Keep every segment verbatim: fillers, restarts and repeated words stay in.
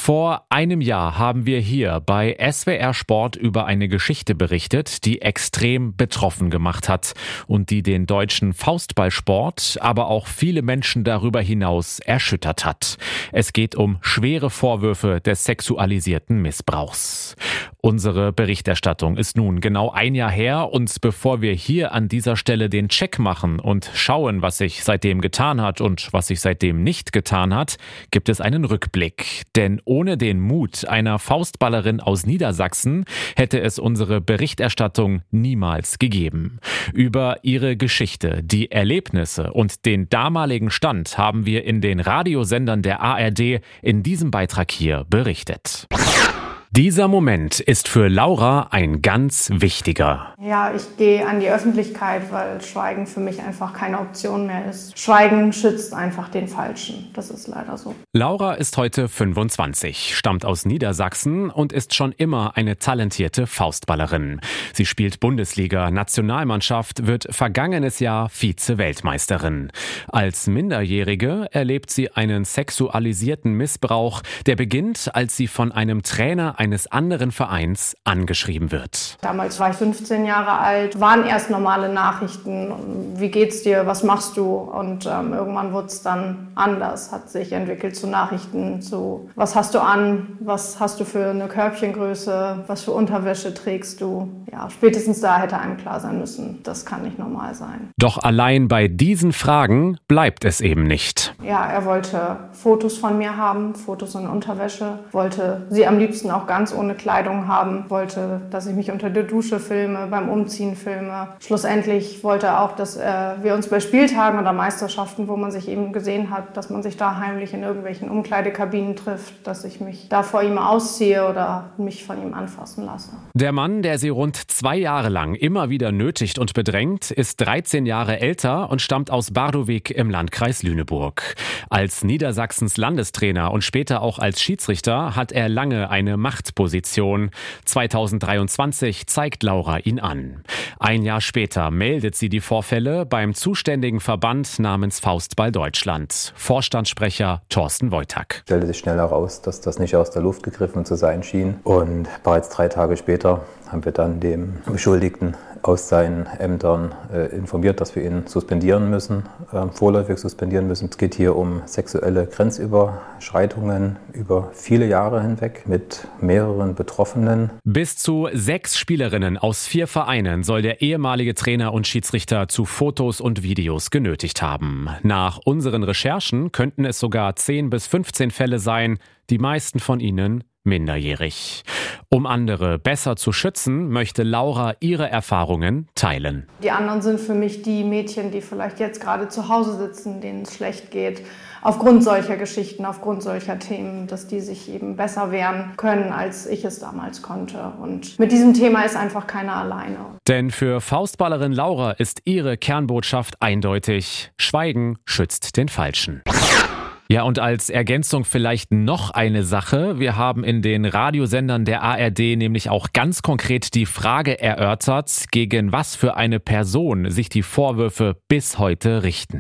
Vor einem Jahr haben wir hier bei S W R Sport über eine Geschichte berichtet, die extrem betroffen gemacht hat und die den deutschen Faustballsport, aber auch viele Menschen darüber hinaus erschüttert hat. Es geht um schwere Vorwürfe des sexualisierten Missbrauchs. Unsere Berichterstattung ist nun genau ein Jahr her und bevor wir hier an dieser Stelle den Check machen und schauen, was sich seitdem getan hat und was sich seitdem nicht getan hat, gibt es einen Rückblick. Denn ohne den Mut einer Faustballerin aus Niedersachsen hätte es unsere Berichterstattung niemals gegeben. Über ihre Geschichte, die Erlebnisse und den damaligen Stand haben wir in den Radiosendern der A R D in diesem Beitrag hier berichtet. Dieser Moment ist für Laura ein ganz wichtiger. Ja, ich gehe an die Öffentlichkeit, weil Schweigen für mich einfach keine Option mehr ist. Schweigen schützt einfach den Falschen. Das ist leider so. Laura ist heute fünfundzwanzig, stammt aus Niedersachsen und ist schon immer eine talentierte Faustballerin. Sie spielt Bundesliga, Nationalmannschaft, wird vergangenes Jahr Vize-Weltmeisterin. Als Minderjährige erlebt sie einen sexualisierten Missbrauch, der beginnt, als sie von einem Trainer eines anderen Vereins angeschrieben wird. Damals war ich fünfzehn Jahre alt, waren erst normale Nachrichten. Wie geht's dir, was machst du? Und ähm, irgendwann wurde es dann anders, hat sich entwickelt zu Nachrichten, zu was hast du an, was hast du für eine Körbchengröße, was für Unterwäsche trägst du. Ja, spätestens da hätte einem klar sein müssen, das kann nicht normal sein. Doch allein bei diesen Fragen bleibt es eben nicht. Ja, er wollte Fotos von mir haben, Fotos in Unterwäsche, wollte sie am liebsten auch ganz ohne Kleidung haben, wollte, dass ich mich unter der Dusche filme, beim Umziehen filme. Schlussendlich wollte er auch, dass äh, wir uns bei Spieltagen oder Meisterschaften, wo man sich eben gesehen hat, dass man sich da heimlich in irgendwelchen Umkleidekabinen trifft, dass ich mich da vor ihm ausziehe oder mich von ihm anfassen lasse. Der Mann, der sie rund zwei Jahre lang immer wieder nötigt und bedrängt, ist dreizehn Jahre älter und stammt aus Bardowig im Landkreis Lüneburg. Als Niedersachsens Landestrainer und später auch als Schiedsrichter hat er lange eine Machtposition. zweitausenddreiundzwanzig zeigt Laura ihn an. Ein Jahr später meldet sie die Vorfälle beim zuständigen Verband namens Faustball Deutschland. Vorstandssprecher Thorsten Wojtak. Stellte sich schnell heraus, dass das nicht aus der Luft gegriffen zu sein schien. Und bereits drei Tage später haben wir dann dem Beschuldigten aus seinen Ämtern äh, informiert, dass wir ihn suspendieren müssen, äh, vorläufig suspendieren müssen. Es geht hier um sexuelle Grenzüberschreitungen über viele Jahre hinweg mit mehreren Betroffenen. Bis zu sechs Spielerinnen aus vier Vereinen soll der ehemalige Trainer und Schiedsrichter zu Fotos und Videos genötigt haben. Nach unseren Recherchen könnten es sogar zehn bis fünfzehn Fälle sein, die meisten von ihnen minderjährig. Um andere besser zu schützen, möchte Laura ihre Erfahrungen teilen. Die anderen sind für mich die Mädchen, die vielleicht jetzt gerade zu Hause sitzen, denen es schlecht geht, aufgrund solcher Geschichten, aufgrund solcher Themen, dass die sich eben besser wehren können, als ich es damals konnte. Und mit diesem Thema ist einfach keiner alleine. Denn für Faustballerin Laura ist ihre Kernbotschaft eindeutig: Schweigen schützt den Falschen. Ja, und als Ergänzung vielleicht noch eine Sache. Wir haben in den Radiosendern der A R D nämlich auch ganz konkret die Frage erörtert, gegen was für eine Person sich die Vorwürfe bis heute richten.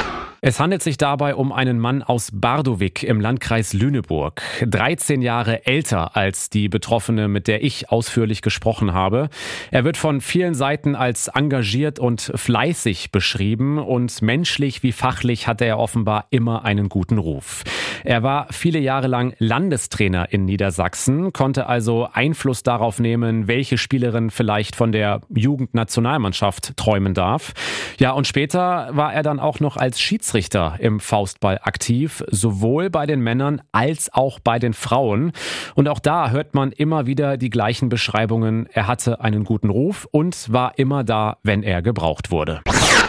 Es handelt sich dabei um einen Mann aus Bardowig im Landkreis Lüneburg, dreizehn Jahre älter als die Betroffene, mit der ich ausführlich gesprochen habe. Er wird von vielen Seiten als engagiert und fleißig beschrieben und menschlich wie fachlich hatte er offenbar immer einen guten Ruf. Er war viele Jahre lang Landestrainer in Niedersachsen, konnte also Einfluss darauf nehmen, welche Spielerin vielleicht von der Jugendnationalmannschaft träumen darf. Ja, und später war er dann auch noch als Schiedsrichter im Faustball aktiv, sowohl bei den Männern als auch bei den Frauen. Und auch da hört man immer wieder die gleichen Beschreibungen. Er hatte einen guten Ruf und war immer da, wenn er gebraucht wurde.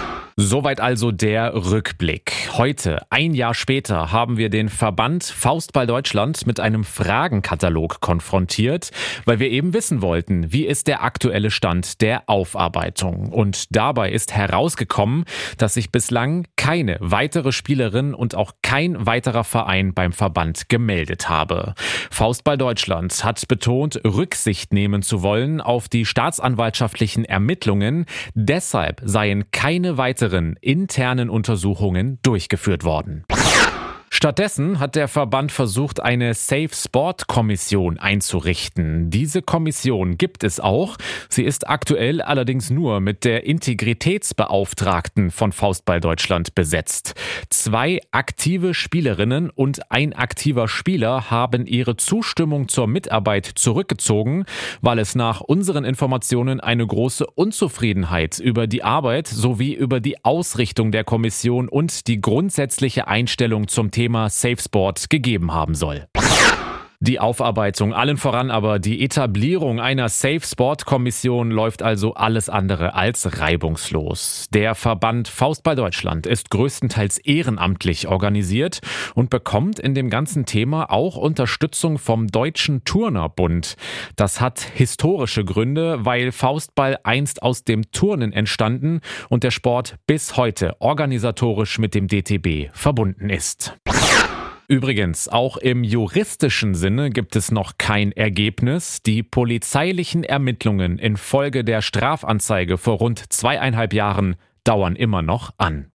Soweit also der Rückblick. Heute, ein Jahr später, haben wir den Verband Faustball Deutschland mit einem Fragenkatalog konfrontiert, weil wir eben wissen wollten, wie ist der aktuelle Stand der Aufarbeitung. Und dabei ist herausgekommen, dass sich bislang keine weitere Spielerin und auch kein weiterer Verein beim Verband gemeldet habe. Faustball Deutschland hat betont, Rücksicht nehmen zu wollen auf die staatsanwaltschaftlichen Ermittlungen. Deshalb seien keine weiteren internen Untersuchungen durchgeführt worden. Stattdessen hat der Verband versucht, eine Safe Sport Kommission einzurichten. Diese Kommission gibt es auch. Sie ist aktuell allerdings nur mit der Integritätsbeauftragten von Faustball Deutschland besetzt. Zwei aktive Spielerinnen und ein aktiver Spieler haben ihre Zustimmung zur Mitarbeit zurückgezogen, weil es nach unseren Informationen eine große Unzufriedenheit über die Arbeit sowie über die Ausrichtung der Kommission und die grundsätzliche Einstellung zum Thema Safe Sport gegeben haben soll. Die Aufarbeitung, allen voran aber die Etablierung einer Safe Sport Kommission läuft also alles andere als reibungslos. Der Verband Faustball Deutschland ist größtenteils ehrenamtlich organisiert und bekommt in dem ganzen Thema auch Unterstützung vom Deutschen Turnerbund. Das hat historische Gründe, weil Faustball einst aus dem Turnen entstanden und der Sport bis heute organisatorisch mit dem D T B verbunden ist. Übrigens, auch im juristischen Sinne gibt es noch kein Ergebnis. Die polizeilichen Ermittlungen infolge der Strafanzeige vor rund zweieinhalb Jahren dauern immer noch an.